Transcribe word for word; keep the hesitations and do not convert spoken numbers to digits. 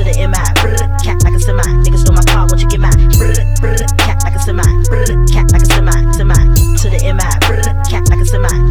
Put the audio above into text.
the M I. Cat like a semi. Niggas stole my car, won't you get mine? Cat like a semi. Cat like a semi. Semi. To the M I. Cat like a semi.